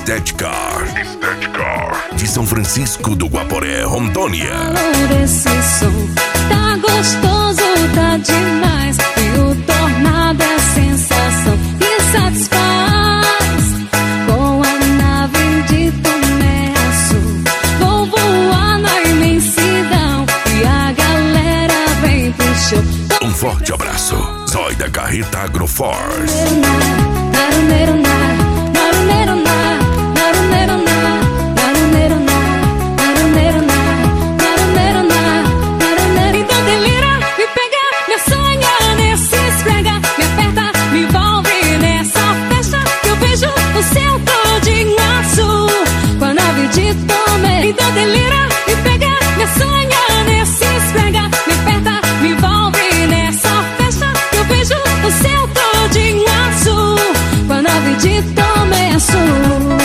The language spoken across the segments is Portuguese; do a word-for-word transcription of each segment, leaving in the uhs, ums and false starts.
Estética. Estética. De São Francisco do Guaporé, Rondônia. Esse som tá gostoso, tá demais. E o tornado é sensação que satisfaz. Com a nave de Tomé Açu, vou voar na imensidão e a galera vem pro show. Um forte abraço. Zói da Carreta Agroforce. Então delira, me pega, me sonha nesse esfrega, me aperta, me envolve nessa festa que eu vejo o céu todinho azul com a nave de Tomé. Então delira, me pega, me sonha nesse esfrega, me aperta, me envolve nessa festa que eu vejo o céu todinho azul com a nave de Tomé Açu.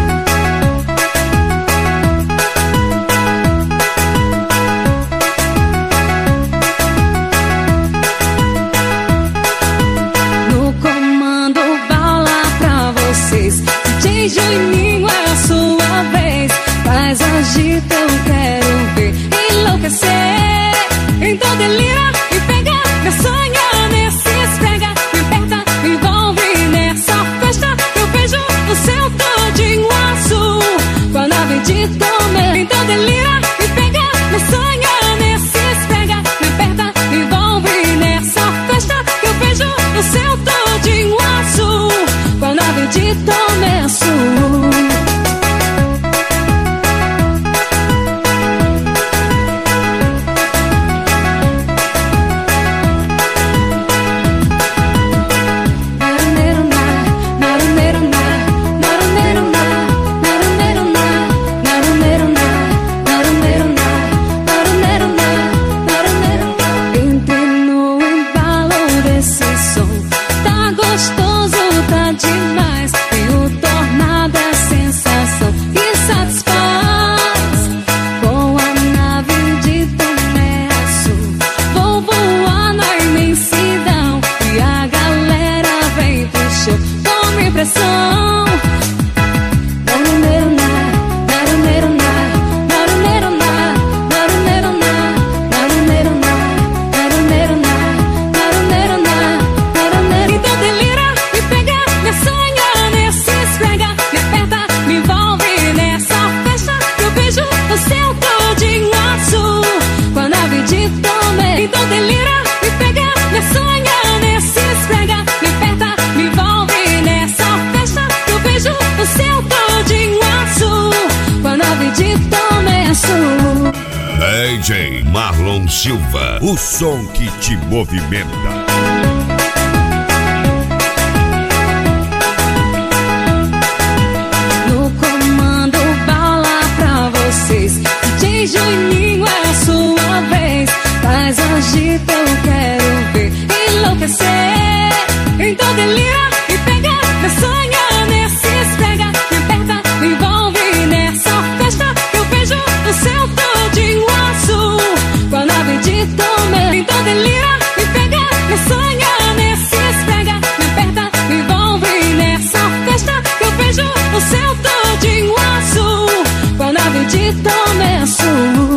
Juninho, é a sua vez. Faz agita, eu quero ver enlouquecer. Então delira e pega, me sonha nesse esfrega, me aperta, me envolve nessa festa que eu vejo o céu todinho azul com a nave de Tomé. Então delira e pega, me sonha nesse esfrega, me aperta, me envolve nessa festa que eu vejo o céu todinho azul com a nave de Tomé Açu. Então delira e pega, me sonha nesse esfrega, me aperta, me envolve nessa festa que eu vejo o céu todinho azul com a nave de Tomé Açu. D J Marlon Silva, o som que te movimenta. Juninho, é a sua vez. Faz agita, eu quero ver enlouquecer. Então delira e pega, me sonha nesse esfrega, me aperta, me envolve nessa festa que eu vejo o céu todinho azul com a nave de Tomé. Então delira e pega, me sonha nesse esfrega, me aperta, me envolve nessa festa que eu vejo o céu todinho azul com a nave de Tomé Açu.